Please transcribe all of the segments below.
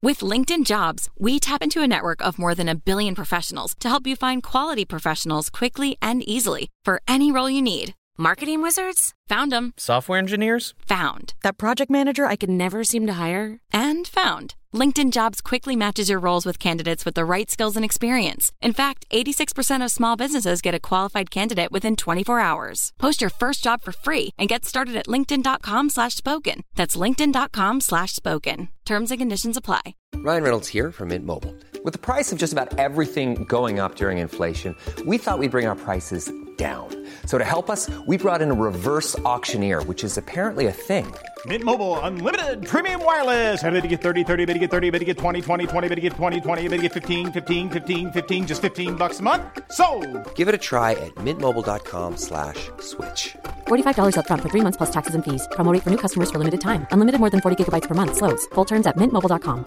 With LinkedIn Jobs, we tap into a network of more than 1 billion professionals to help you find quality professionals quickly and easily for any role you need. Marketing wizards? Found them. Software engineers? Found. That project manager I could never seem to hire? And found. LinkedIn Jobs quickly matches your roles with candidates with the right skills and experience. In fact, 86% of small businesses get a qualified candidate within 24 hours. Post your first job for free and get started at linkedin.com/spoken. That's linkedin.com/spoken. Terms and conditions apply. Ryan Reynolds here from Mint Mobile. With the price of just about everything going up during inflation, we thought we'd bring our prices down. So to help us, we brought in a reverse auctioneer, which is apparently a thing. Mint Mobile Unlimited Premium Wireless. How to get 30, 30, bit to get 30, bit to get 20, 20, 20, bit to get 20, 20, bit to get 15, 15, 15, 15, just $15 a month? Sold! Give it a try at mintmobile.com/switch. $45 up front for 3 months plus taxes and fees. Promo rate for new customers for limited time. Unlimited more than 40 gigabytes per month. Slows full terms at mintmobile.com.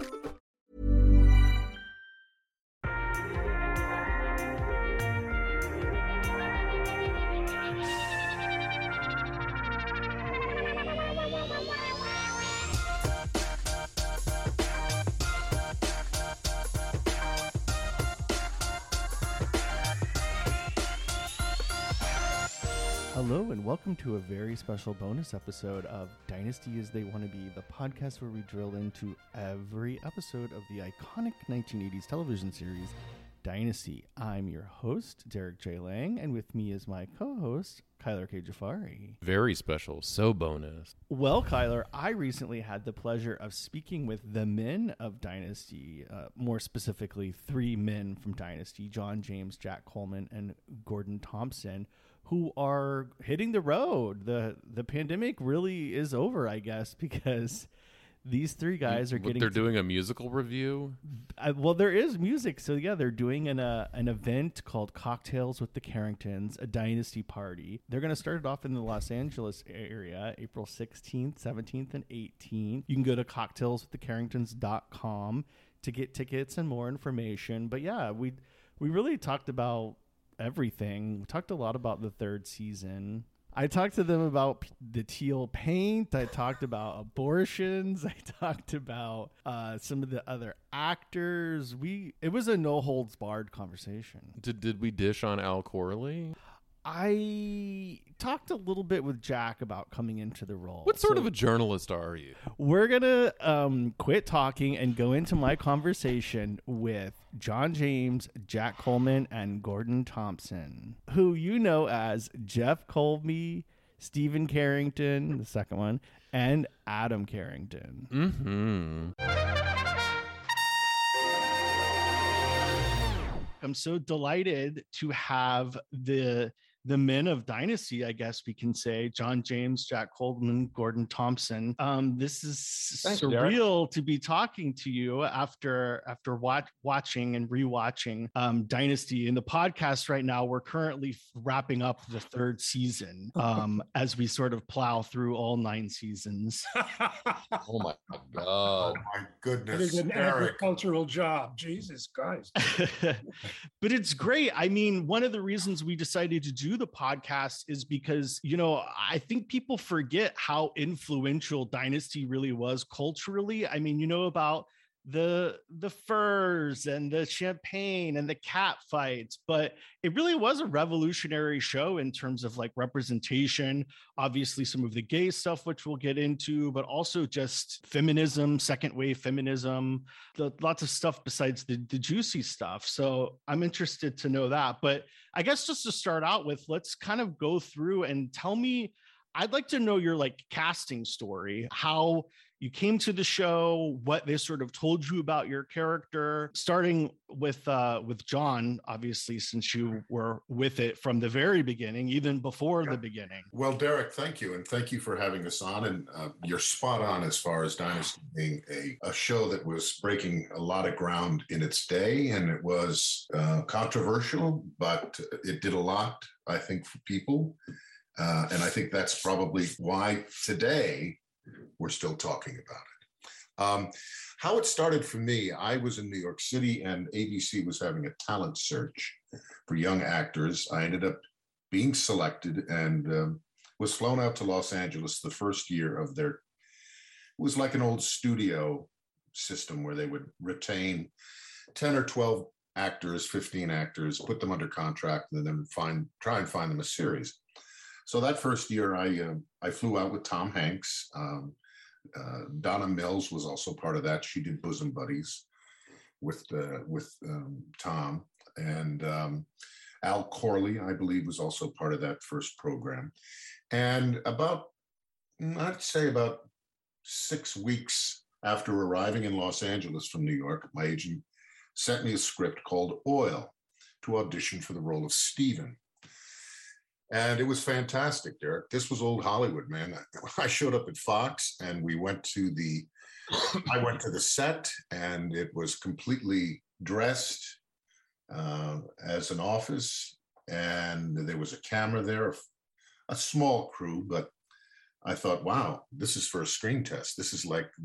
Hello and welcome to a very special bonus episode of Dynasty as They Want to Be, the podcast where we drill into every episode of the iconic 1980s television series Dynasty. I'm your host, Derek J. Lang, and with me is my co-host, Kyler K. Jafari. Very special, so bonus. Well, Kyler, I recently had the pleasure of speaking with the men of Dynasty, more specifically 3 men from Dynasty, John James, Jack Coleman, and Gordon Thompson, who are hitting the road. The pandemic really is over, I guess, because these 3 guys are getting... They're doing a musical review? Well, there is music. So, yeah, they're doing an event called Cocktails with the Carringtons, a Dynasty party. They're going to start it off in the Los Angeles area, April 16th, 17th, and 18th. You can go to cocktailswiththecarringtons.com to get tickets and more information. But, yeah, we really talked about everything. We talked a lot about the 3rd season. I talked to them about the teal paint. I talked about abortions. I talked about some of the other actors. It was a no holds barred conversation. Did we dish on Al Corley? I talked a little bit with Jack about coming into the role. What sort of a journalist are you? We're going to quit talking and go into my conversation with John James, Jack Coleman, and Gordon Thompson, who you know as Jeff Colby, Stephen Carrington, the second one, and Adam Carrington. I'm so delighted to have the men of Dynasty, I guess we can say, John James, Jack Coleman, Gordon Thompson. This is surreal to be talking to you after watching and rewatching Dynasty. In the podcast right now, we're currently wrapping up the 3rd season as we sort of plow through all 9 seasons. Oh my God. Oh my goodness. It is an agricultural job. Jesus Christ. But it's great. I mean, one of the reasons we decided to do the podcast is because, I think people forget how influential Dynasty really was culturally. I mean, about the furs and the champagne and the cat fights, but it really was a revolutionary show in terms of like representation, obviously some of the gay stuff, which we'll get into, but also just feminism, second wave feminism, lots of stuff besides the juicy stuff. So I'm interested to know that, but I guess just to start out with, let's kind of go through and tell me, I'd like to know your like casting story, how you came to the show, what they sort of told you about your character, starting with John, obviously, since you were with it from the very beginning, even before the beginning. Well, Derek, thank you. And thank you for having us on. And you're spot on as far as Dynasty being a show that was breaking a lot of ground in its day. And it was controversial, but it did a lot, I think, for people. And I think that's probably why today we're still talking about it. How it started for me, I was in New York City and ABC was having a talent search for young actors. I ended up being selected and was flown out to Los Angeles the first year of it was like an old studio system where they would retain 10 or 12 actors, 15 actors, put them under contract, and then try and find them a series. So that first year, I flew out with Tom Hanks. Donna Mills was also part of that. She did Bosom Buddies with Tom, and Al Corley, I believe, was also part of that first program. And I'd say about 6 weeks after arriving in Los Angeles from New York, my agent sent me a script called Oil to audition for the role of Stephen. And it was fantastic, Derek. This was old Hollywood, man. I showed up at Fox, and I went to the set, and it was completely dressed as an office, and there was a camera there, a small crew, but I thought, wow, this is for a screen test. This is like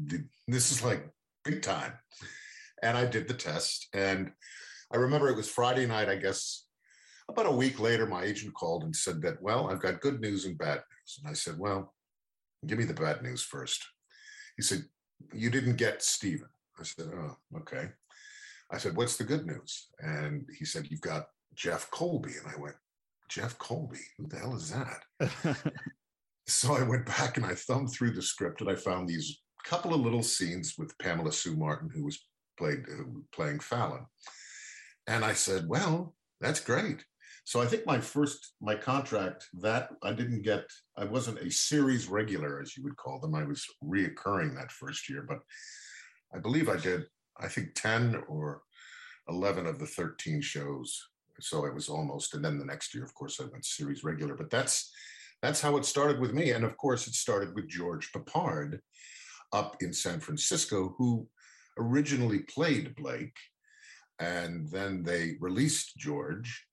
big time. And I did the test, and I remember it was Friday night, I guess. About a week later, my agent called and said that, well, I've got good news and bad news. And I said, well, give me the bad news first. He said, you didn't get Stephen. I said, oh, okay. I said, what's the good news? And he said, you've got Jeff Colby. And I went, Jeff Colby? Who the hell is that? So I went back and I thumbed through the script, and I found these couple of little scenes with Pamela Sue Martin, who was playing Fallon. And I said, well, that's great. So I think my contract that I wasn't a series regular, as you would call them. I was reoccurring that first year, but I believe I did, 10 or 11 of the 13 shows. So it was almost, and then the next year, of course, I went series regular, but that's how it started with me. And of course, it started with George Peppard up in San Francisco, who originally played Blake. And then they released George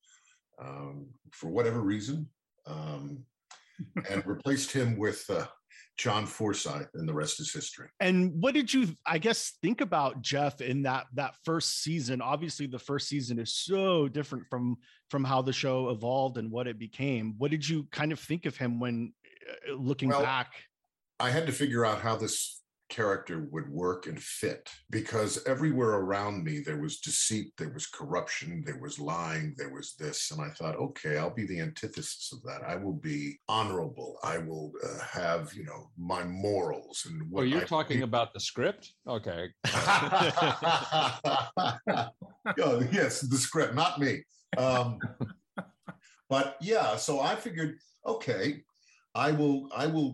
for whatever reason, and replaced him with John Forsythe, and the rest is history. And what did you, I guess, think about Jeff in that first season? Obviously, the first season is so different from how the show evolved and what it became. What did you kind of think of him when looking back? I had to figure out how this character would work and fit, because everywhere around me there was deceit, there was corruption, there was lying, there was this, and I thought, okay, I'll be the antithesis of that. I will be honorable. I will have, my morals. And what you're talking about the script? Okay. Yes, the script, not me. But yeah, so I figured, okay, I will.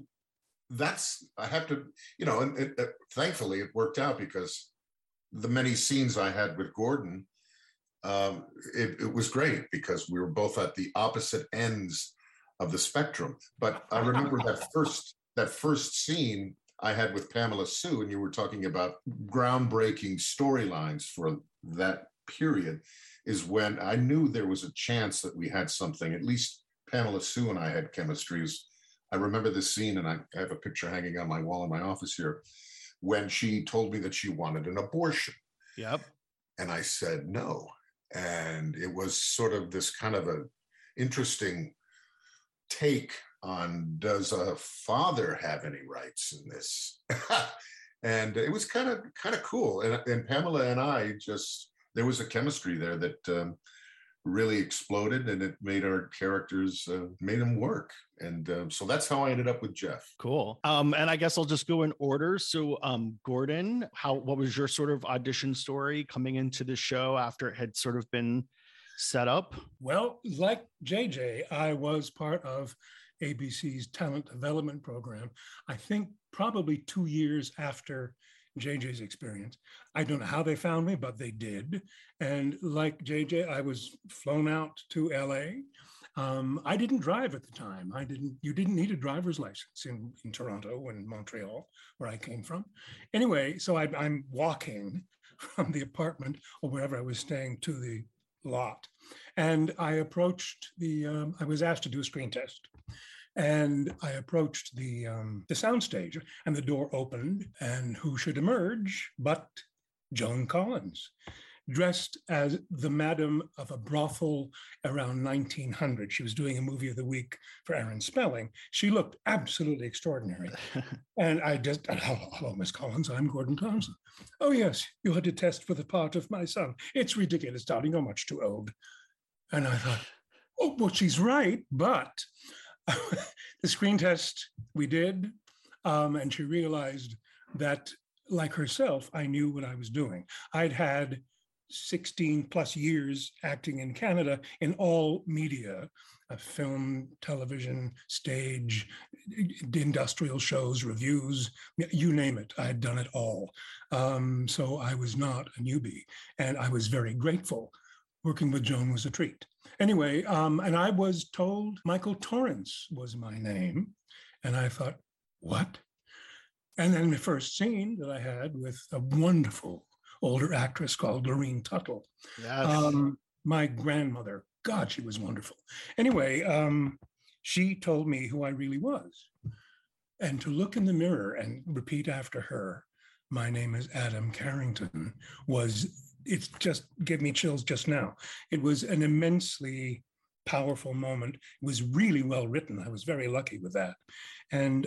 I have to, and thankfully it worked out, because the many scenes I had with Gordon, it was great, because we were both at the opposite ends of the spectrum. But I remember that first scene I had with Pamela Sue, and you were talking about groundbreaking storylines for that period, is when I knew there was a chance that we had something. At least Pamela Sue and I had chemistry. I remember this scene, and I have a picture hanging on my wall in my office here, when she told me that she wanted an abortion. Yep. And I said no. And it was sort of this kind of a interesting take on, does a father have any rights in this? And it was kind of cool. And Pamela and I there was a chemistry there that really exploded, and it made our characters, made them work. And so that's how I ended up with Jeff. Cool. And I guess I'll just go in order. So Gordon, what was your sort of audition story coming into the show after it had sort of been set up? Well, like JJ, I was part of ABC's talent development program. I think probably 2 years after JJ's experience. I don't know how they found me, but they did. And like JJ, I was flown out to LA. I didn't drive at the time. You didn't need a driver's license in Toronto and Montreal, where I came from. Anyway, so I'm walking from the apartment or wherever I was staying to the lot. And I approached I was asked to do a screen test. And I approached the soundstage, and the door opened, and who should emerge but Joan Collins. dressed as the madam of a brothel around 1900. She was doing a movie of the week for Aaron Spelling. She looked absolutely extraordinary. And I just, hello, Miss Collins, I'm Gordon Thompson. Oh, yes, you had to test for the part of my son. It's ridiculous, darling, you're much too old. And I thought, oh, well, she's right, but the screen test we did, and she realized that, like herself, I knew what I was doing. I'd had 16 plus years acting in Canada in all media, film, television, stage, industrial shows, reviews, you name it. I had done it all. So I was not a newbie, and I was very grateful. Working with Joan was a treat. Anyway, and I was told Michael Torrance was my name, and I thought, what? And then the first scene that I had with a wonderful older actress called Lorene Tuttle. Yes. My grandmother, God, she was wonderful. Anyway, she told me who I really was. And to look in the mirror and repeat after her, my name is Adam Carrington, it just gave me chills just now. It was an immensely powerful moment. It was really well written. I was very lucky with that. And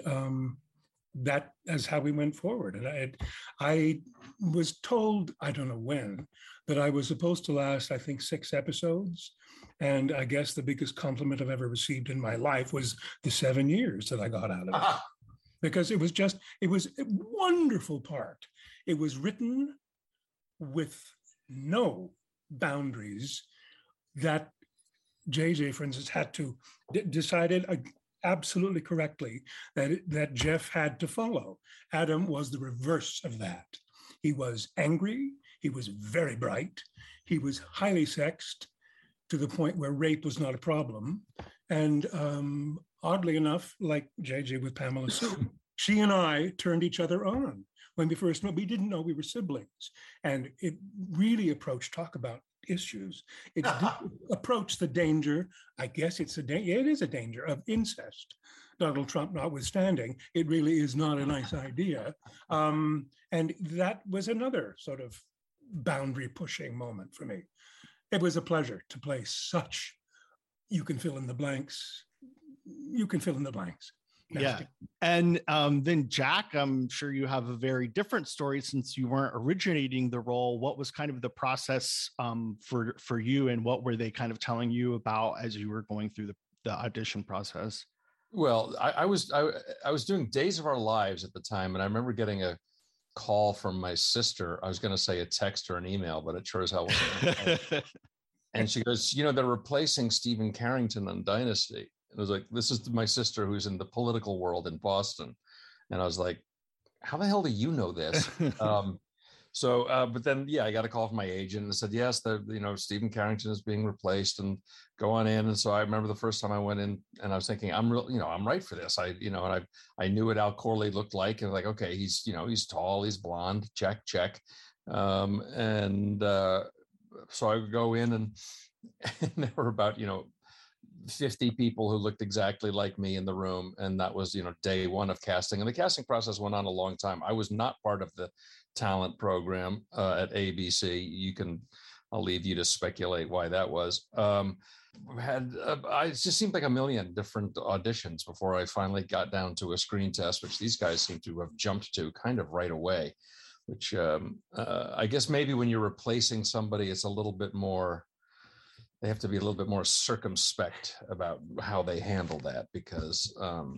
that is how we went forward. And I was told, I don't know when, that I was supposed to last, I think, 6 episodes. And I guess the biggest compliment I've ever received in my life was the 7 years that I got out of it. Because it was a wonderful part. It was written with no boundaries that JJ, for instance, had to decided absolutely correctly that Jeff had to follow. Adam was the reverse of that. He was angry. He was very bright. He was highly sexed to the point where rape was not a problem. And oddly enough, like JJ with Pamela Sue, she and I turned each other on. When we first met, we didn't know we were siblings. And it really approached talk about issues. It approached the danger, I guess it is a danger of incest. Donald Trump notwithstanding, it really is not a nice idea. And that was another sort of boundary pushing moment for me. It was a pleasure to play such, you can fill in the blanks. Yeah. And then Jack, I'm sure you have a very different story since you weren't originating the role. What was kind of the process for you, and what were they kind of telling you about as you were going through the audition process? Well, I was doing Days of Our Lives at the time, and I remember getting a call from my sister. I was going to say a text or an email, but it sure as hell wasn't. And she goes, they're replacing Stephen Carrington on Dynasty. And I was like, this is my sister who's in the political world in Boston. And I was like, how the hell do you know this? But then, I got a call from my agent and said, yes, Stephen Carrington is being replaced and go on in. And so I remember the first time I went in and I was thinking, I'm right for this. I knew what Al Corley looked like, and like, okay, he's tall, he's blonde, check. So I would go in and there were about, 50 people who looked exactly like me in the room. And that was, day one of casting. And the casting process went on a long time. I was not part of the talent program at ABC. I'll leave you to speculate why that was. It just seemed like a million different auditions before I finally got down to a screen test, which these guys seem to have jumped to kind of right away, which I guess maybe when you're replacing somebody, it's a little bit more, they have to be a little bit more circumspect about how they handle that, because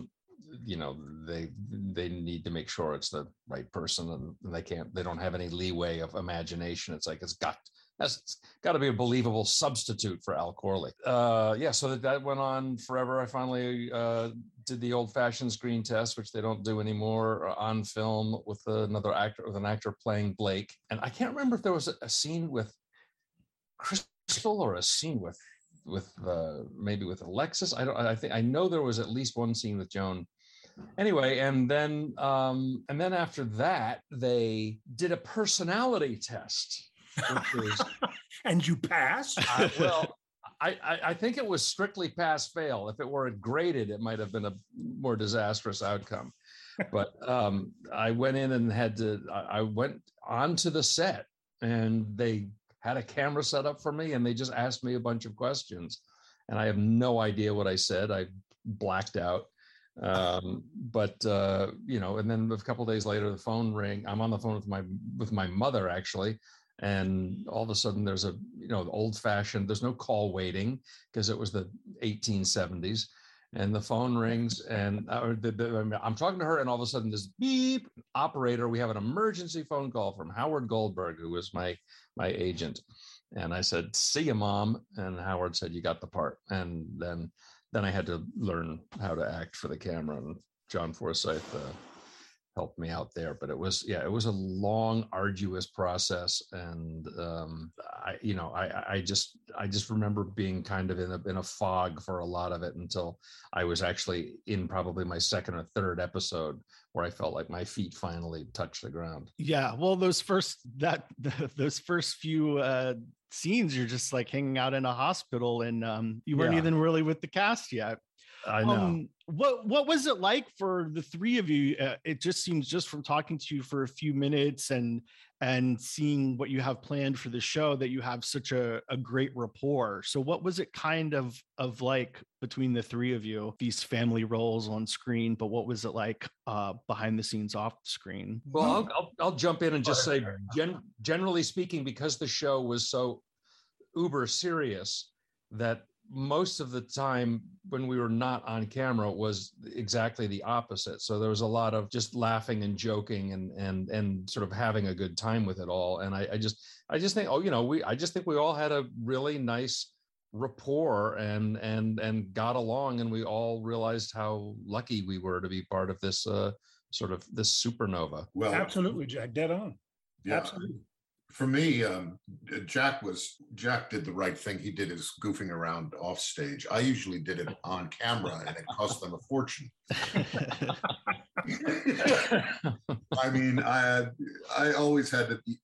they need to make sure it's the right person, and they don't have any leeway of imagination. It's like it's got to be a believable substitute for Al Corley. So that went on forever. I finally did the old-fashioned screen test, which they don't do anymore, on film with an actor playing Blake. And I can't remember if there was a scene with Crystal or a scene with maybe with Alexis. I know there was at least one scene with Joan. Anyway, and then after that, they did a personality test. And you passed? I think it was strictly pass-fail. If it were graded, it might have been a more disastrous outcome. But I went in and I went onto the set, and they had a camera set up for me, and they just asked me a bunch of questions. And I have no idea what I said. I blacked out. But and then a couple of days later, the phone rang. I'm on the phone with my mother, actually. And all of a sudden there's a, old fashioned, there's no call waiting because it was the 1870s. And the phone rings and I'm talking to her, and all of a sudden this beep, operator, we have an emergency phone call from Howard Goldberg, who was my agent. And I said, "See you, Mom." And Howard said, "You got the part." And then I had to learn how to act for the camera, and John Forsyth helped me out there. But it was a long, arduous process, and I just remember being kind of in a fog for a lot of it until I was actually in probably my second or third episode where I felt like my feet finally touched the ground. Yeah, well, those first few scenes, you're just like hanging out in a hospital, and you weren't even really with the cast yet. I know. What was it like for the three of you? It just seems, just from talking to you for a few minutes and seeing what you have planned for the show, that you have such a great rapport. So what was it kind of like between the three of you, these family roles on screen, but what was it like behind the scenes, off the screen? Well, I'll jump in and just say, generally speaking, because the show was so uber serious, that most of the time when we were not on camera was exactly the opposite. So there was a lot of just laughing and joking and sort of having a good time with it all. And I just think, I just think we all had a really nice rapport and got along, and we all realized how lucky we were to be part of this sort of this supernova. Well, absolutely, Jack, dead on. Yeah. Absolutely. For me, Jack did the right thing. He did his goofing around off stage. I usually did it on camera, and it cost them a fortune. I mean, I always had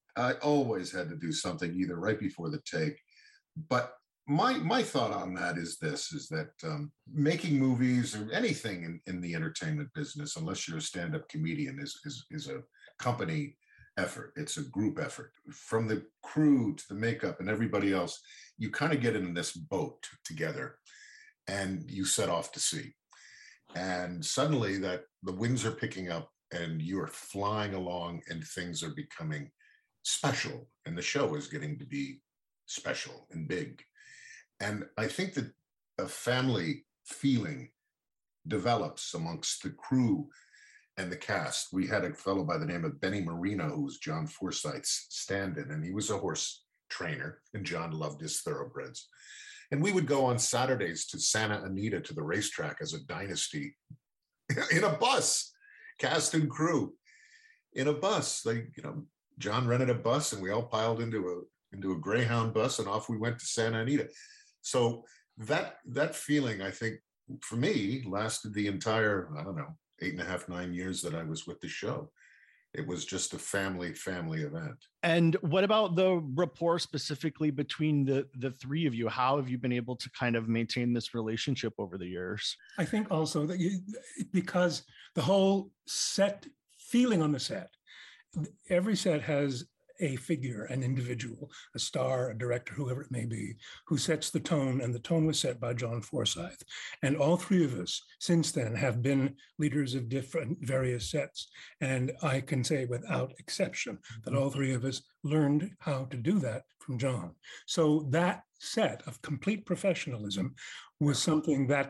to do something either right before the take. But my thought on that is that making movies or anything in the entertainment business, unless you're a stand-up comedian, is a company effort. It's a group effort. From the crew to the makeup and everybody else, you kind of get in this boat together and you set off to sea. And suddenly that the winds are picking up and you're flying along and things are becoming special, and the show is getting to be special and big. And I think that a family feeling develops amongst the crew and the cast. We had a fellow by the name of Benny Marino, who was John Forsyth's stand-in, and he was a horse trainer, and John loved his thoroughbreds. And we would go on Saturdays to Santa Anita to the racetrack as a dynasty in a bus, cast and crew in a bus. John rented a bus, and we all piled into a Greyhound bus, and off we went to Santa Anita. So that feeling, I think, for me, lasted the entire, 8.5, 9 years that I was with the show. It was just a family event. And what about the rapport specifically between the three of you? How have you been able to kind of maintain this relationship over the years? I think also that because the whole set feeling on the set, every set has a figure, an individual, a star, a director, whoever it may be, who sets the tone, and the tone was set by John Forsyth. And all three of us since then have been leaders of different various sets. And I can say without exception that all three of us learned how to do that from John. So that set of complete professionalism was something that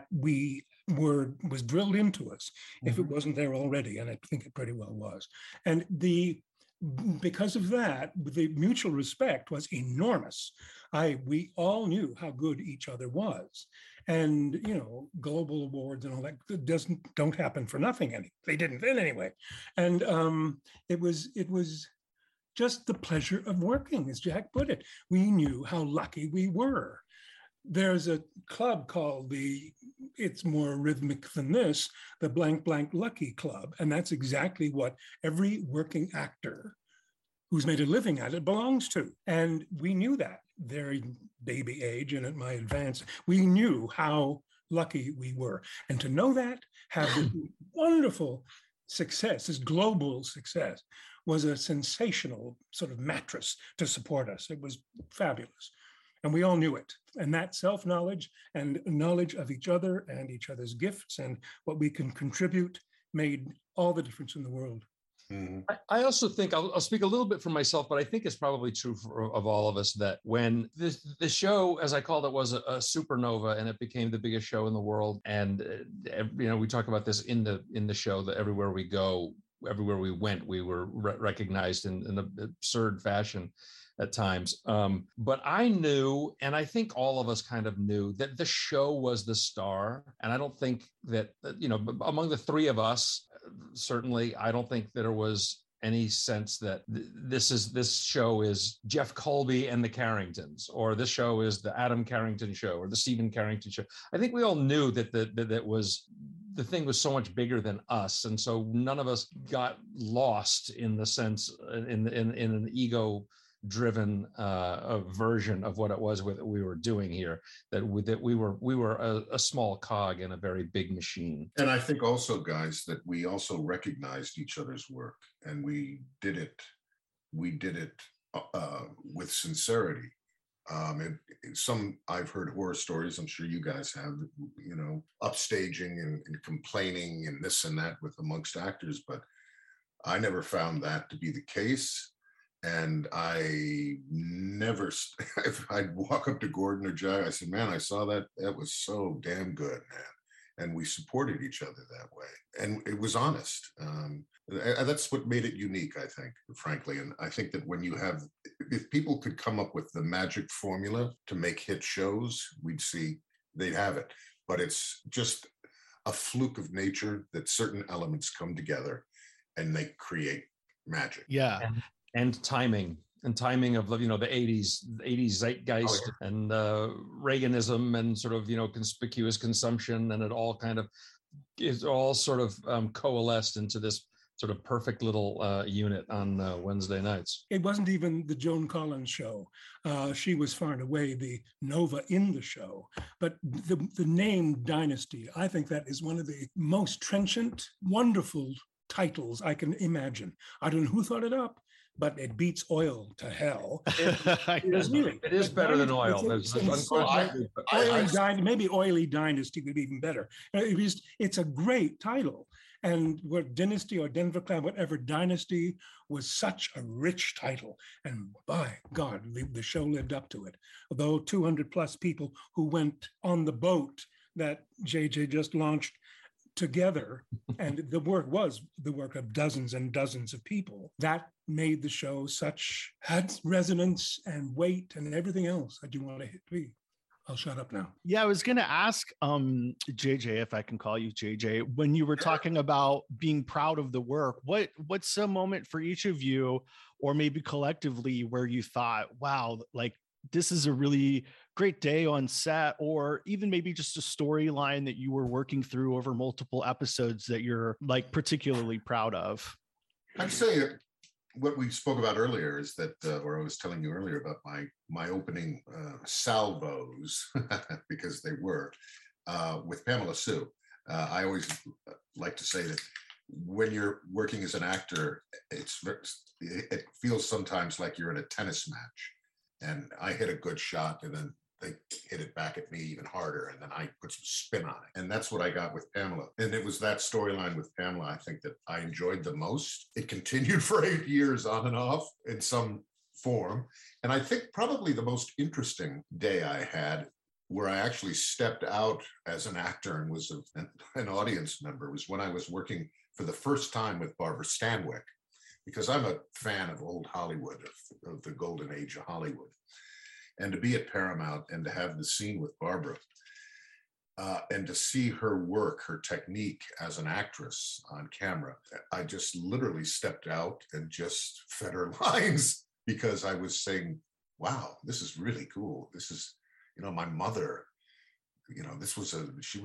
was drilled into us, if it wasn't there already, and I think it pretty well was. And because of that, the mutual respect was enormous. We all knew how good each other was, and global awards and all that don't happen for nothing. They didn't then anyway, and it was just the pleasure of working, as Jack put it. We knew how lucky we were. There's a club called it's more rhythmic than this, the blank blank lucky club. And that's exactly what every working actor who's made a living at it belongs to. And we knew that, very baby age and at my advance, we knew how lucky we were. And to know that, have this wonderful success, this global success, was a sensational sort of mattress to support us. It was fabulous. And we all knew it. And that self-knowledge and knowledge of each other and each other's gifts and what we can contribute made all the difference in the world. Mm-hmm. I also think I'll speak a little bit for myself, but I think it's probably true of all of us that when the show, as I called it, was a supernova and it became the biggest show in the world. And, we talk about this in the show that everywhere we go, everywhere we went, we were recognized in an absurd fashion at times. But I knew, and I think all of us kind of knew, that the show was the star. And I don't think that, among the three of us, certainly, I don't think there was any sense that this show is Jeff Colby and the Carringtons, or this show is the Adam Carrington show, or the Stephen Carrington show. I think we all knew that the thing was so much bigger than us, and so none of us got lost in the sense in an ego-driven version of what it was we were doing here. That we were a small cog in a very big machine. And I think also, guys, that we also recognized each other's work, and we did it with sincerity. I've heard horror stories, I'm sure you guys have, upstaging and complaining and this and that with amongst actors, but I never found that to be the case. And I never, if I'd walk up to Gordon or Jack, I said, man, I saw that. That was so damn good, man. And we supported each other that way. And it was honest. That's what made it unique, I think, frankly. And I think that if people could come up with the magic formula to make hit shows, we'd see they'd have it. But it's just a fluke of nature that certain elements come together and they create magic. Yeah. And timing of the 80s zeitgeist and Reaganism and sort of conspicuous consumption, and it all sort of coalesced into this sort of perfect little unit on Wednesday nights. It wasn't even the Joan Collins show. She was far and away the Nova in the show. But the name Dynasty, I think that is one of the most trenchant, wonderful titles I can imagine. I don't know who thought it up, but it beats oil to hell. It is better than oil. Maybe Oily Dynasty would be even better. It's a great title. And what Dynasty or Denver Clan, whatever, Dynasty was such a rich title. And by God, the show lived up to it. Although 200 plus people who went on the boat that JJ just launched together, and the work was the work of dozens and dozens of people, that made the show had resonance and weight and everything else that you want to be. I'll shut up now. Yeah, I was going to ask JJ, if I can call you JJ, when you were talking about being proud of the work, what's a moment for each of you, or maybe collectively, where you thought, wow, like this is a really great day on set, or even maybe just a storyline that you were working through over multiple episodes that you're like particularly proud of? I'd say what we spoke about earlier is that, or I was telling you earlier about my opening salvos, because they were, with Pamela Sue. I always like to say that when you're working as an actor, it feels sometimes like you're in a tennis match. And I hit a good shot, and then they hit it back at me even harder, and then I put some spin on it. And that's what I got with Pamela. And it was that storyline with Pamela, I think, that I enjoyed the most. It continued for 8 years on and off in some form. And I think probably the most interesting day I had, where I actually stepped out as an actor and was an audience member, was when I was working for the first time with Barbara Stanwyck, because I'm a fan of old Hollywood, of the golden age of Hollywood. And to be at Paramount and to have the scene with Barbara and to see her work, her technique as an actress on camera, I just literally stepped out and just fed her lines, because I was saying, wow, this is really cool. This is, my mother, she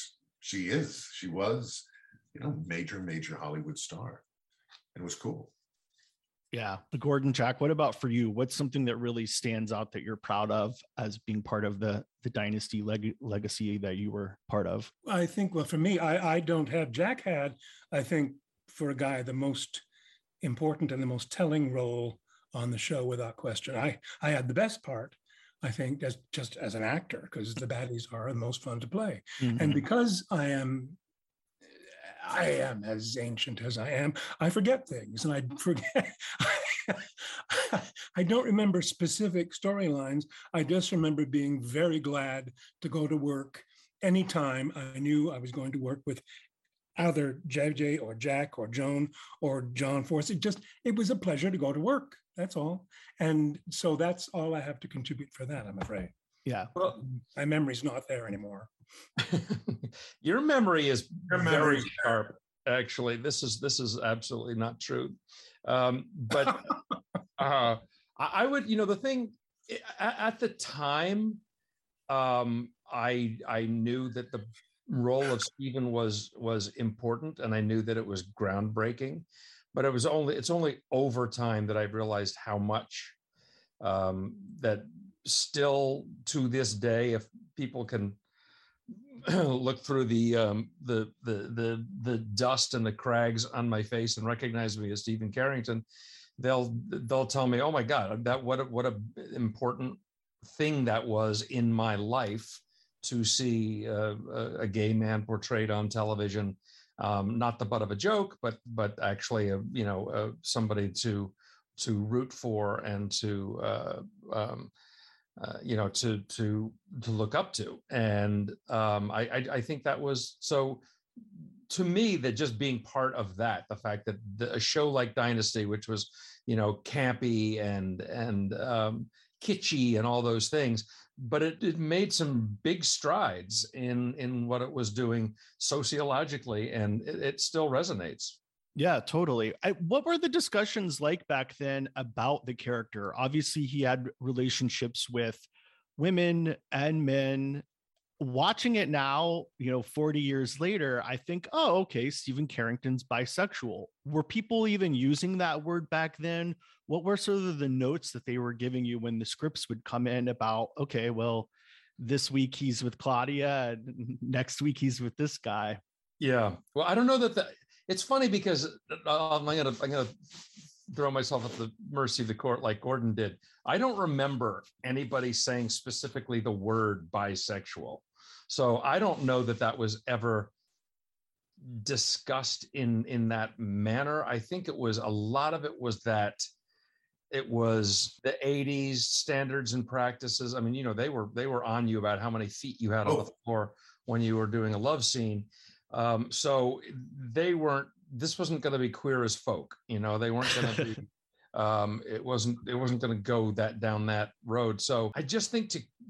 was, major Hollywood star. It was cool. Yeah. Gordon, Jack, what about for you? What's something that really stands out that you're proud of as being part of the Dynasty legacy that you were part of? I think, well, for me, I don't have, Jack had, I think, for a guy, the most important and the most telling role on the show, without question. I had the best part, I think, just as an actor, because the baddies are the most fun to play. Mhm. And because I am as ancient as I am, I forget things, and I forget. I don't remember specific storylines. I just remember being very glad to go to work anytime I knew I was going to work with either JJ or Jack or Joan or John Force. It was a pleasure to go to work. That's all. And so that's all I have to contribute for that, I'm afraid. Yeah. Well, my memory's not there anymore. Your memory is very sharp. Actually, this is absolutely not true. But I would, the thing at the time, I knew that the role of Stephen was important, and I knew that it was groundbreaking. But it's only over time that I realized how much that still to this day, if people can look through the dust and the crags on my face and recognize me as Stephen Carrington, they'll tell me, "Oh my God, what a important thing that was in my life to see a gay man portrayed on television, not the butt of a joke, but actually somebody to root for and to look up to." And I think that was so. To me, that just being part of that, the fact that a show like Dynasty, which was campy and kitschy and all those things, but it made some big strides in what it was doing sociologically, and it still resonates. Yeah, totally. What were the discussions like back then about the character? Obviously, he had relationships with women and men. Watching it now, 40 years later, I think, oh, okay, Stephen Carrington's bisexual. Were people even using that word back then? What were sort of the notes that they were giving you when the scripts would come in about, okay, well, this week he's with Claudia, and next week he's with this guy? Yeah. Well, I don't know that it's funny because I'm gonna throw myself at the mercy of the court like Gordon did. I don't remember anybody saying specifically the word bisexual. So I don't know that was ever discussed in that manner. I think a lot of it was that it was the 80s standards and practices. I mean, they were on you about how many feet you had on the floor when you were doing a love scene. So this wasn't going to be queer as folk, they weren't going to be, it wasn't going to go down that road. So I just think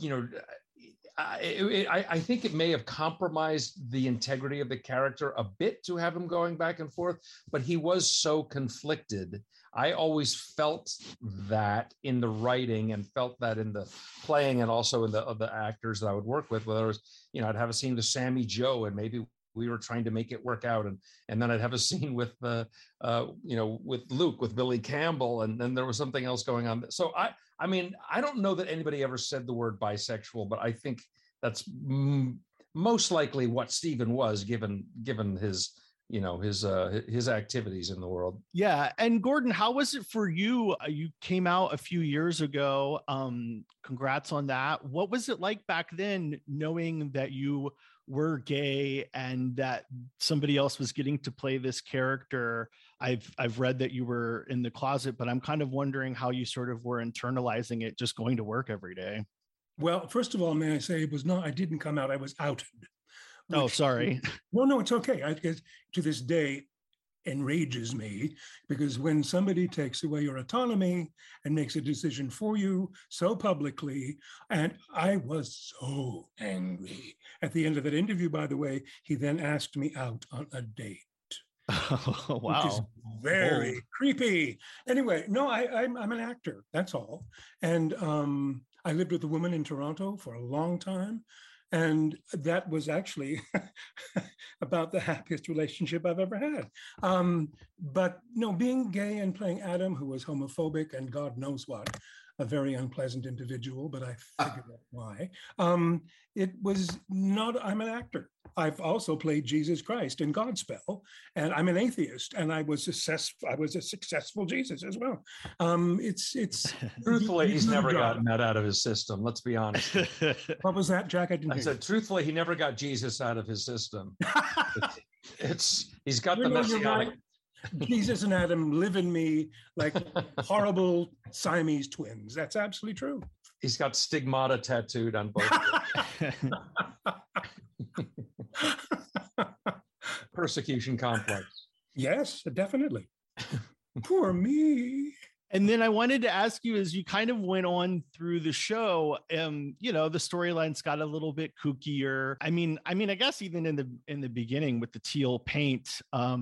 I think it may have compromised the integrity of the character a bit to have him going back and forth, but he was so conflicted. I always felt that in the writing and felt that in the playing and also in the actors that I would work with, whether it was, I'd have a scene with Sammy Joe and maybe we were trying to make it work out. And then I'd have a scene with, with Luke, with Billy Campbell, and then there was something else going on. So I mean, I don't know that anybody ever said the word bisexual, but I think that's most likely what Stephen was, given his, his activities in the world. Yeah. And Gordon, how was it for you? You came out a few years ago. Congrats on that. What was it like back then, knowing that you were gay and that somebody else was getting to play this character? I've read that you were in the closet, but I'm kind of wondering how you sort of were internalizing it, just going to work every day. Well, first of all, may I say I didn't come out, I was outed. Oh, sorry. No, it's okay. To this day, enrages me, because when somebody takes away your autonomy and makes a decision for you so publicly, and I was so angry. At the end of that interview, by the way, he then asked me out on a date. Oh, wow. Which is very creepy. Anyway, no, I'm an actor. That's all. And I lived with a woman in Toronto for a long time. And that was actually about the happiest relationship I've ever had. But no, being gay and playing Adam, who was homophobic and God knows what, a very unpleasant individual, but I figured out why. It was not, I'm an actor. I've also played Jesus Christ in Godspell, and I'm an atheist, and I was a successful Jesus as well. It's truthfully, he's never gotten that out of his system. Let's be honest. What was that, Jack? I said, truthfully, he never got Jesus out of his system. He's got the messianic. Right. Jesus and Adam live in me like horrible Siamese twins. That's absolutely true. He's got stigmata tattooed on both. Persecution complex. Yes, definitely. Poor me. And then I wanted to ask you, as you kind of went on through the show, the storylines got a little bit kookier. I mean, I guess even in the beginning with the teal paint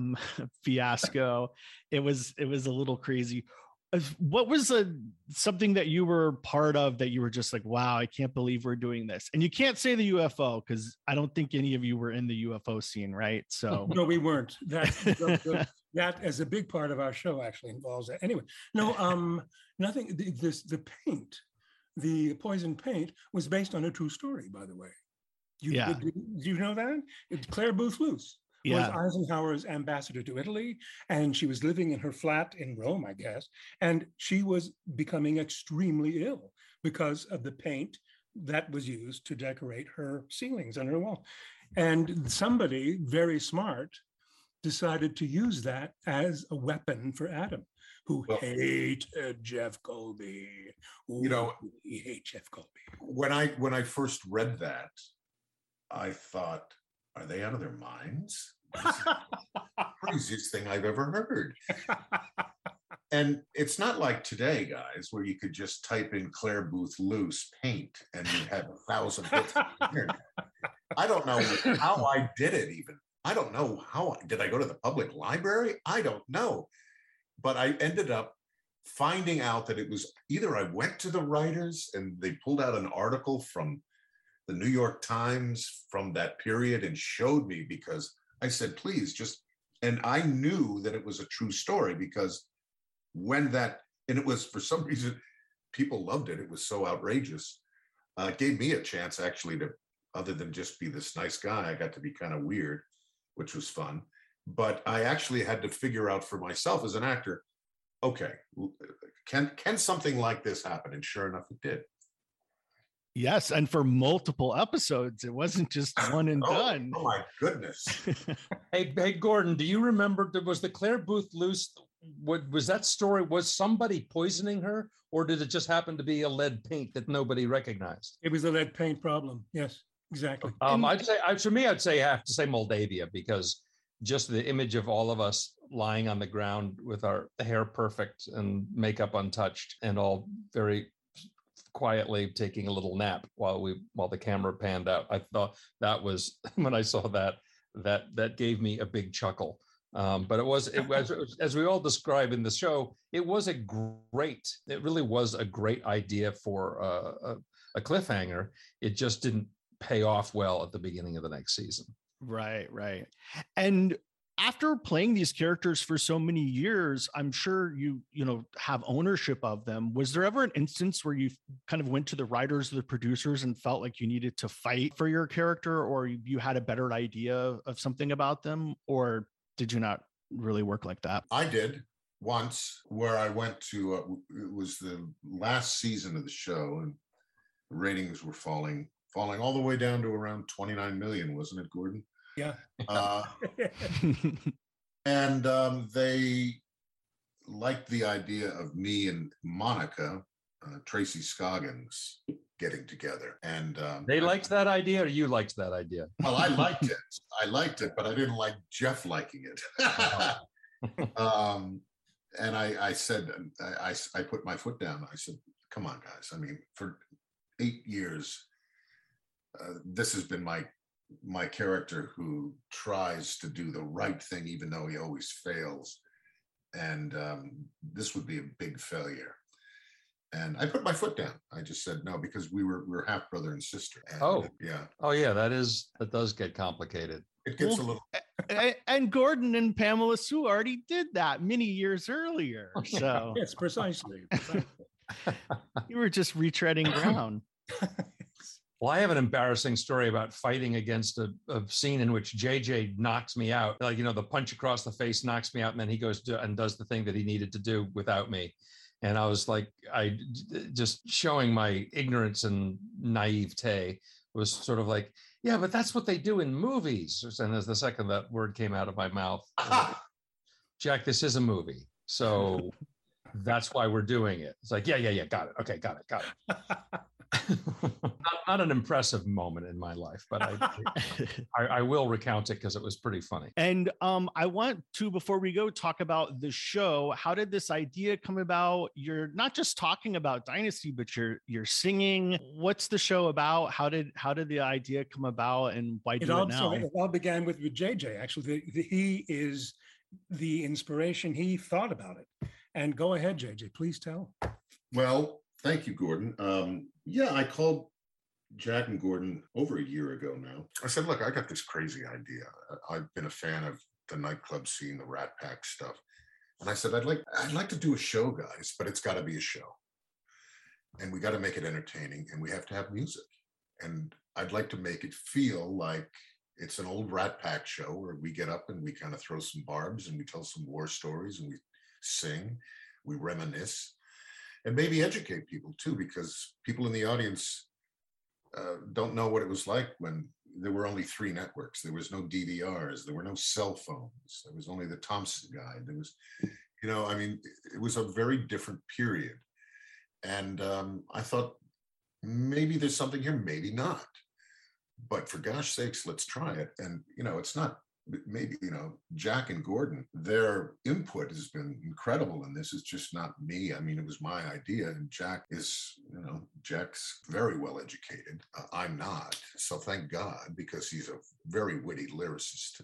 fiasco, it was a little crazy. What was something that you were part of that you were just like, wow, I can't believe we're doing this? And you can't say the UFO because I don't think any of you were in the UFO scene, right? So no, we weren't. That as a big part of our show actually involves that. Anyway, no, nothing. The paint, the poison paint, was based on a true story, by the way. Do you know that? Claire Booth Luce was Eisenhower's ambassador to Italy, and she was living in her flat in Rome, I guess, and she was becoming extremely ill because of the paint that was used to decorate her ceilings and her wall. And somebody very smart decided to use that as a weapon for Adam, who hated Jeff Colby. He hates Jeff Colby. When I first read that, I thought, are they out of their minds? This is the craziest thing I've ever heard. And it's not like today, guys, where you could just type in Claire Booth Luce paint and you have 1,000 hits on the internet. I don't know how I did it even. I don't know how. Did I go to the public library? I don't know. But I ended up finding out that it was either I went to the writers and they pulled out an article from the New York Times from that period and showed me, because I said, please just, and I knew that it was a true story because and it was, for some reason, people loved it. It was so outrageous. It gave me a chance actually to, other than just be this nice guy, I got to be kind of weird, which was fun. But I actually had to figure out for myself as an actor, okay, can something like this happen? And sure enough, it did. Yes, and for multiple episodes. It wasn't just one and done. Oh my goodness. Hey, Gordon, do you remember, was the Claire Booth Luce, was that story, was somebody poisoning her, or did it just happen to be a lead paint that nobody recognized? It was a lead paint problem. Yes, exactly. I'd say I have to say Moldavia, because just the image of all of us lying on the ground with our hair perfect and makeup untouched and all very quietly taking a little nap while the camera panned out. I thought that was, when I saw that gave me a big chuckle. But it was as we all describe in the show, it really was a great idea for a cliffhanger. It just didn't pay off well at the beginning of the next season. Right. And after playing these characters for so many years, I'm sure you have ownership of them. Was there ever an instance where you kind of went to the writers or the producers and felt like you needed to fight for your character, or you had a better idea of something about them, or did you not really work like that? I did once, where I went to, it was the last season of the show, and the ratings were falling all the way down to around 29 million, wasn't it, Gordon? Yeah. And they liked the idea of me and Monica, Tracy Scoggins, getting together. And they liked that idea, or you liked that idea? Well, I liked it, but I didn't like Jeff liking it. And I said, I put my foot down. I said, come on, guys. I mean, for 8 years, this has been my character who tries to do the right thing, even though he always fails. And this would be a big failure. And I put my foot down. I just said no, because we were half brother and sister. And, yeah. That does get complicated. It gets a little. And Gordon and Pamela Sue already did that many years earlier. So yes, precisely. You were just retreading ground. Well, I have an embarrassing story about fighting against a scene in which JJ knocks me out. Like, you know, the punch across the face knocks me out, and then he goes and does the thing that he needed to do without me. And I was like, I just showing my ignorance and naivete was sort of like, yeah, but that's what they do in movies. And as the second that word came out of my mouth, Jack, this is a movie. So that's why we're doing it. It's like, yeah. Got it. Okay, got it. Not an impressive moment in my life, but I will recount it because it was pretty funny. And I want to, before we go, talk about the show. How did this idea come about? You're not just talking about Dynasty, but you're singing. What's the show about? How did the idea come about, and why do it now? It all began with JJ. Actually, he is the inspiration. He thought about it. And go ahead, JJ, please tell. Well, thank you, Gordon. Yeah, I called Jack and Gordon over a year ago now. I said, look, I got this crazy idea. I've been a fan of the nightclub scene, the Rat Pack stuff. And I said, I'd like to do a show, guys, but it's got to be a show. And we got to make it entertaining, and we have to have music. And I'd like to make it feel like it's an old Rat Pack show where we get up and we kind of throw some barbs and we tell some war stories and we sing, we reminisce, and maybe educate people too, because people in the audience don't know what it was like when there were only 3 networks. There was no DVRs. There were no cell phones. There was only the Thompson Guide. There was, you know, I mean, it was a very different period. And I thought, maybe there's something here, maybe not. But for gosh sakes, let's try it. And, you know, it's not, maybe, you know, Jack and Gordon, their input has been incredible. And this is just not me. I mean, it was my idea. And Jack is, you know, Jack's very well educated. I'm not. So thank God, because he's a very witty lyricist.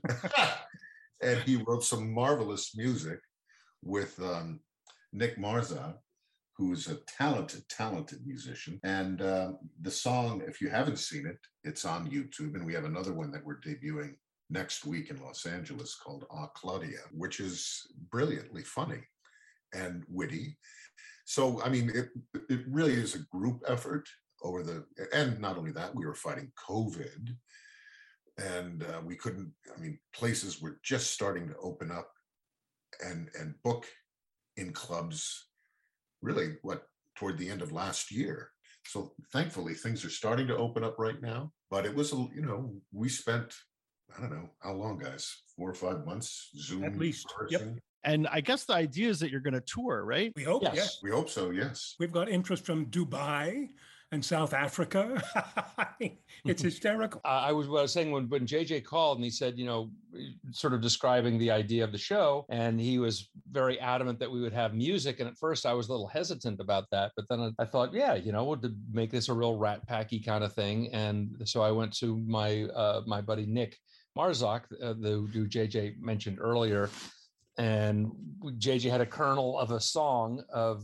And he wrote some marvelous music with Nick Marza, who's a talented musician. And the song, if you haven't seen it, it's on YouTube. And we have another one that we're debuting next week in Los Angeles called Ah, Claudia, which is brilliantly funny and witty. So, I mean, it really is a group effort and not only that, we were fighting COVID, and we couldn't, I mean, places were just starting to open up and book in clubs really toward the end of last year. So thankfully things are starting to open up right now, but it was, you know, we spent, I don't know how long, guys, 4 or 5 months, Zoom at least. Yep. And I guess the idea is that you're going to tour, right? We hope, yes. We hope so, yes. We've got interest from Dubai and South Africa. It's hysterical. I was saying when JJ called and he said, you know, sort of describing the idea of the show, and he was very adamant that we would have music. And at first I was a little hestant about that, but then I thought, yeah, you know, to make this a real Rat Packy kind of thing. And so I went to my buddy Nick Marzak, who JJ mentioned earlier, and JJ had a kernel of a song of,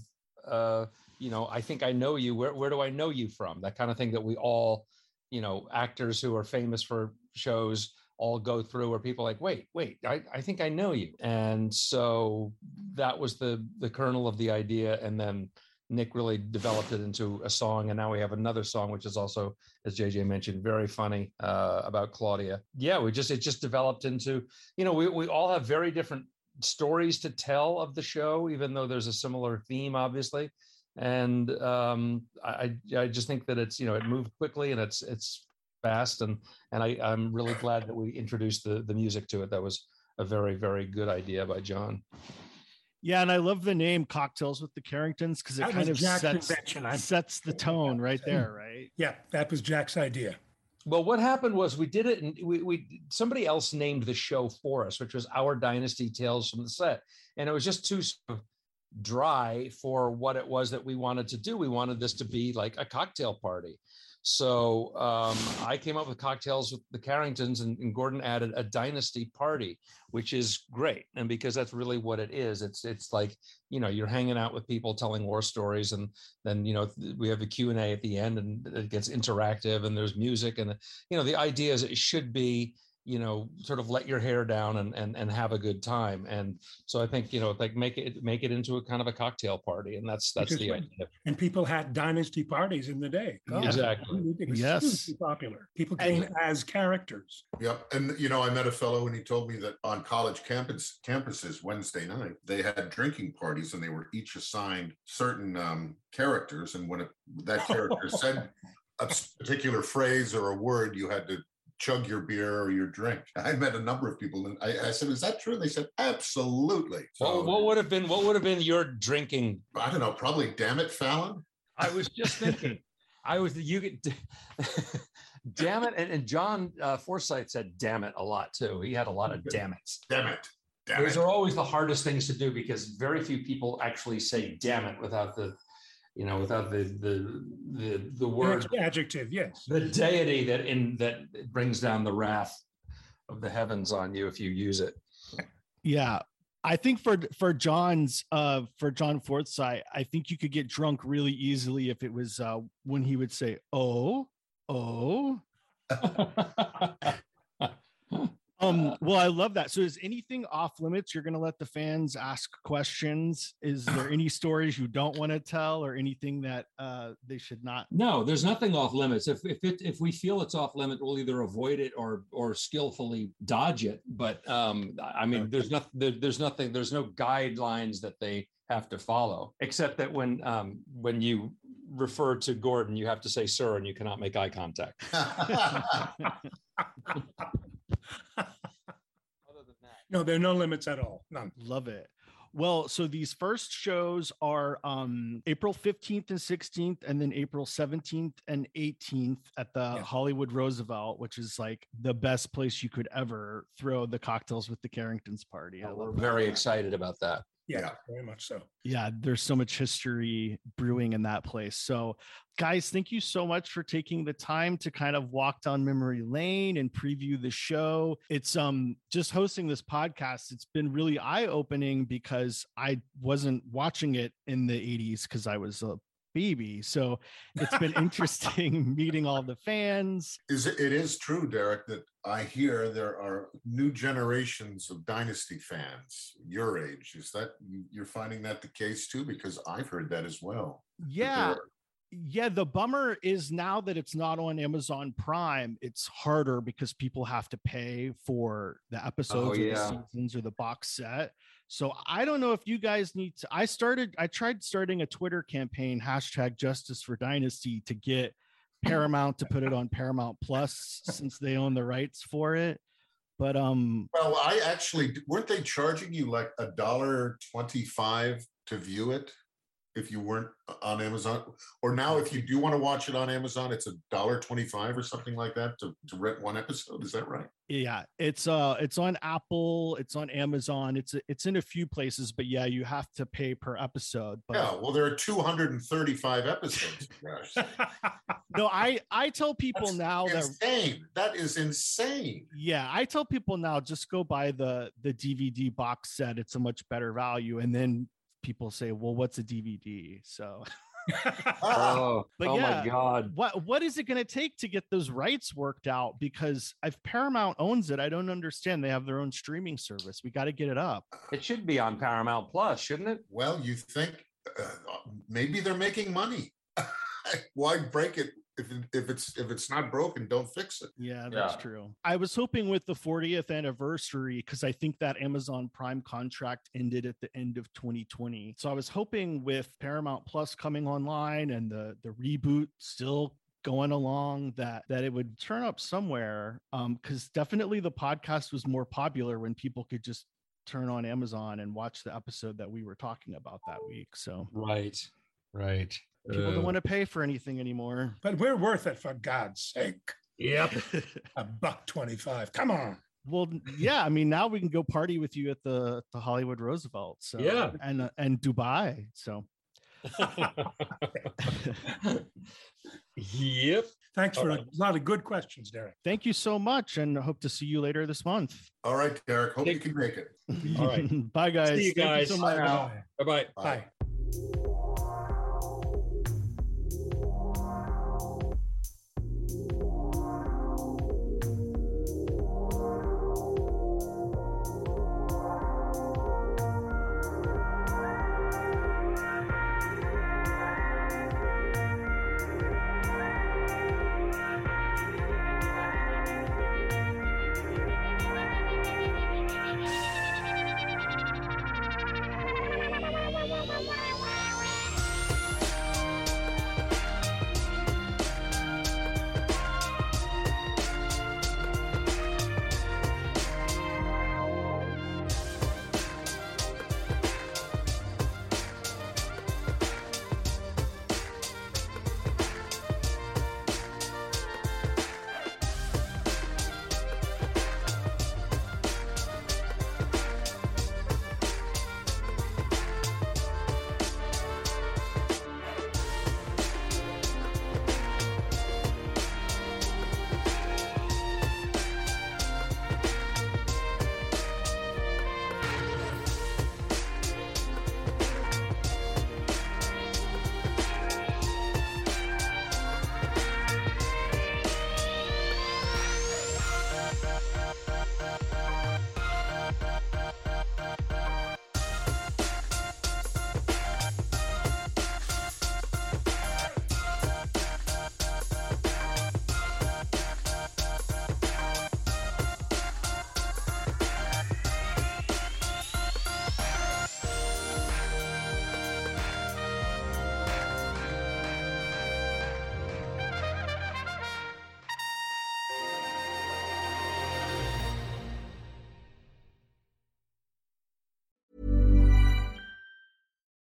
you know, I think I know you. Where do I know you from? That kind of thing that we all, you know, actors who are famous for shows all go through, where people are like, wait, I think I know you. And so that was the kernel of the idea. And then Nick really developed it into a song. And now we have another song, which is also, as JJ mentioned, very funny, about Claudia. Yeah, it just developed into, you know, we all have very different stories to tell of the show, even though there's a similar theme, obviously. And I just think that it's, you know, it moved quickly and it's fast, and I'm really glad that we introduced the music to it. That was a very, very good idea by John. Yeah, and I love the name Cocktails with the Carringtons, because it kind of sets the tone right there, right? Yeah, that was Jack's idea. Well, what happened was we did it, and we somebody else named the show for us, which was Our Dynasty Tales from the Set, and it was just too sort of dry for what it was that we wanted to do. We wanted this to be like a cocktail party. So I came up with Cocktails with the Carringtons, and Gordon added a dynasty party, which is great. And because that's really what it is. It's like, you know, you're hanging out with people telling war stories, and then, you know, we have a Q&A at the end, and it gets interactive, and there's music. And, you know, the idea is it should be sort of let your hair down and have a good time. And so I think, like make it into a kind of a cocktail party. And that's the idea. And people had dynasty parties in the day. God, exactly. It was hugely popular. People came as characters. Yep. And, I met a fellow and he told me that on college campuses Wednesday night, they had drinking parties and they were each assigned certain characters. And when that character said a particular phrase or a word, you had to chug your beer or your drink. I met a number of people and I said, is that true? And they said, absolutely. So, what would have been your drinking? I don't know, probably Damn It, Fallon. I was just thinking, damn it. And John Forsythe said damn it a lot too. He had a lot of damn it's. Damn it. Those are always the hardest things to do because very few people actually say damn it without the word adjective, yes. The deity that brings down the wrath of the heavens on you if you use it. Yeah. I think for John Forsythe, I think you could get drunk really easily if it was when he would say, oh. Well, I love that. So is anything off limits? You're going to let the fans ask questions. Is there any stories you don't want to tell or anything that they should not? No, there's nothing off limits. If we feel it's off limit, we'll either avoid it or skillfully dodge it. But there's no guidelines that they have to follow, except that when you refer to Gordon, you have to say sir, and you cannot make eye contact. No, there are no limits at all. None. Love it. Well, so these first shows are April 15th and 16th, and then April 17th and 18th at the Hollywood Roosevelt, which is like the best place you could ever throw the cocktails with the Carringtons party. We're very excited about that. Yeah, very much so. Yeah, there's so much history brewing in that place. So guys, thank you so much for taking the time to kind of walk down memory lane and preview the show. It's just hosting this podcast, it's been really eye-opening because I wasn't watching it in the 80s because I was a baby. So it's been interesting meeting all the fans. It is true, Derek, that I hear there are new generations of Dynasty fans your age. Is that you're finding that the case too? Because I've heard that as well. Yeah. The bummer is now that it's not on Amazon Prime, it's harder because people have to pay for the episodes or the seasons or the box set. So I don't know if you guys need to. I tried starting a Twitter campaign, #JusticeForDynasty, to get Paramount to put it on Paramount Plus since they own the rights for it. But well, I actually, weren't they charging you like $1.25 to view it if you weren't on Amazon? Or now if you do want to watch it on Amazon, it's $1.25 or something like that to rent one episode. Is that right? Yeah, it's on Apple, it's on Amazon, it's in a few places, but yeah, you have to pay per episode. But yeah, well, there are 235 episodes. No, I tell people now that is insane. Yeah, I tell people now just go buy the DVD box set. It's a much better value. And then people say, well, what's a DVD? So my God. What is it going to take to get those rights worked out? Because if Paramount owns it, I don't understand. They have their own streaming service. We got to get it up. It should be on Paramount Plus, shouldn't it? Well, you think maybe they're making money. Why break it? If it's not broken, don't fix it. Yeah, that's true. I was hoping with the 40th anniversary, because I think that Amazon Prime contract ended at the end of 2020. So I was hoping with Paramount Plus coming online and the reboot still going along that it would turn up somewhere. Because definitely the podcast was more popular when people could just turn on Amazon and watch the episode that we were talking about that week. So right. People don't want to pay for anything anymore. But we're worth it, for God's sake. Yep. $1.25. Come on. Well, yeah. I mean, now we can go party with you at the Hollywood Roosevelt. So yeah, and Dubai. So. Yep. Thanks for a lot of good questions, Derek. Thank you so much, and hope to see you later this month. All right, Derek. Hope you can make it. All right. Bye, guys. See you guys. Thank you so much. Bye-bye. Bye.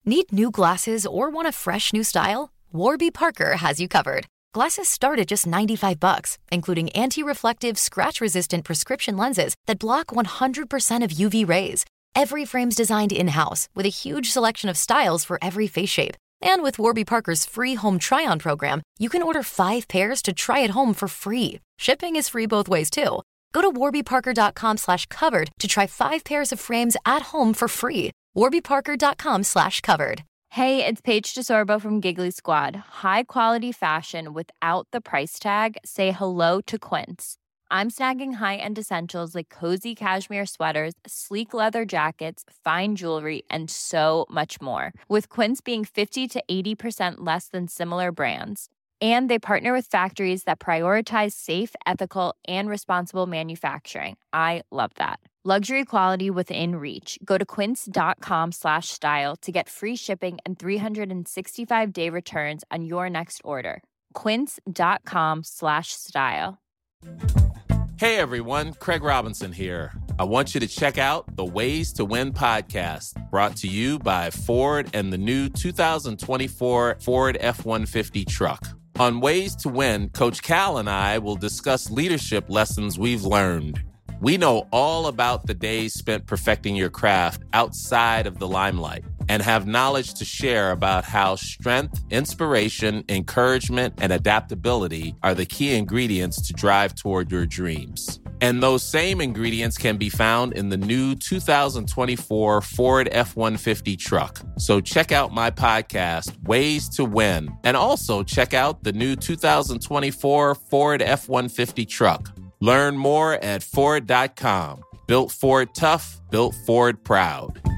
Need new glasses or want a fresh new style? Warby Parker has you covered. Glasses start at just $95, including anti-reflective, scratch-resistant prescription lenses that block 100% of UV rays. Every frame's designed in-house with a huge selection of styles for every face shape. And with Warby Parker's free home try-on program, you can order 5 pairs to try at home for free. Shipping is free both ways, too. Go to warbyparker.com/covered to try 5 pairs of frames at home for free. warbyparker.com/covered. Hey, it's Paige DeSorbo from Giggly Squad. High quality fashion without the price tag. Say hello to Quince. I'm snagging high-end essentials like cozy cashmere sweaters, sleek leather jackets, fine jewelry, and so much more. With Quince being 50 to 80% less than similar brands. And they partner with factories that prioritize safe, ethical, and responsible manufacturing. I love that. Luxury quality within reach. Go to quince.com/style to get free shipping and 365-day returns on your next order. Quince.com/style. Hey everyone, Craig Robinson here. I want you to check out the Ways to Win podcast, brought to you by Ford and the new 2024 Ford F-150 truck. On Ways to Win, Coach Cal and I will discuss leadership lessons we've learned. We know all about the days spent perfecting your craft outside of the limelight and have knowledge to share about how strength, inspiration, encouragement, and adaptability are the key ingredients to drive toward your dreams. And those same ingredients can be found in the new 2024 Ford F-150 truck. So check out my podcast, Ways to Win, and also check out the new 2024 Ford F-150 truck. Learn more at Ford.com. Built Ford tough, built Ford proud.